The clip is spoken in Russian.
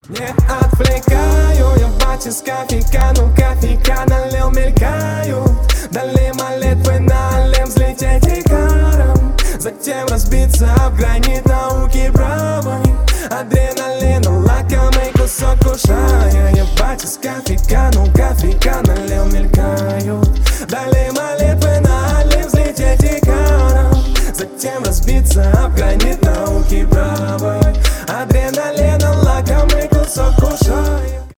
Не отвлекаю, я в бате с кофейка, ну кофейка налил, мелькают вдали молитвы на Аллем, взлететь икаром, затем разбиться об гранит науки правой. Адреналин, лакомый кусок кушая. Я в бате с кофейка, ну кофейка налил, мелькают вдали молитвы на Аллем, взлететь икаром, затем разбиться об гранит